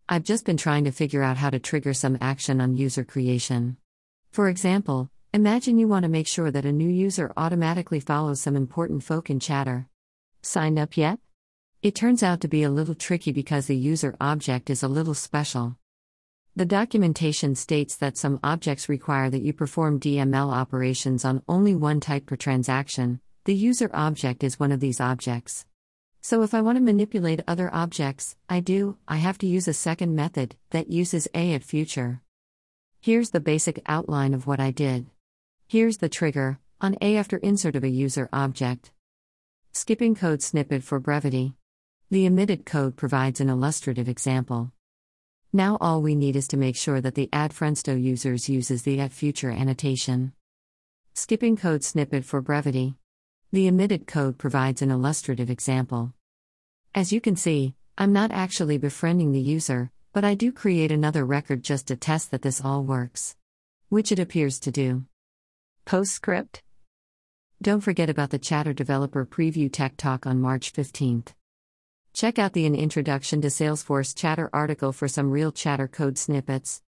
I've just been trying to figure out how to trigger some action on user creation. For example, imagine you want to make sure that a new user automatically follows some important folk in Chatter. Signed up yet? It turns out to be a little tricky because the user object is a little special. The documentation states that some objects require that you perform DML operations on only one type per transaction. The user object is one of these objects. So if I want to manipulate other objects, I have to use a second method that uses a@future. Here's the basic outline of what I did. Here's the trigger, on a after insert of a user object. Skipping code snippet for brevity. The omitted code provides an illustrative example. Now all we need is to make sure that the @Friendsto users uses the @future annotation. Skipping code snippet for brevity. The omitted code provides an illustrative example. As you can see, I'm not actually befriending the user, but I do create another record just to test that this all works. Which it appears to do. Postscript. Don't forget about the Chatter Developer Preview Tech Talk on March 15th. Check out the An Introduction to Salesforce Chatter article for some real Chatter code snippets.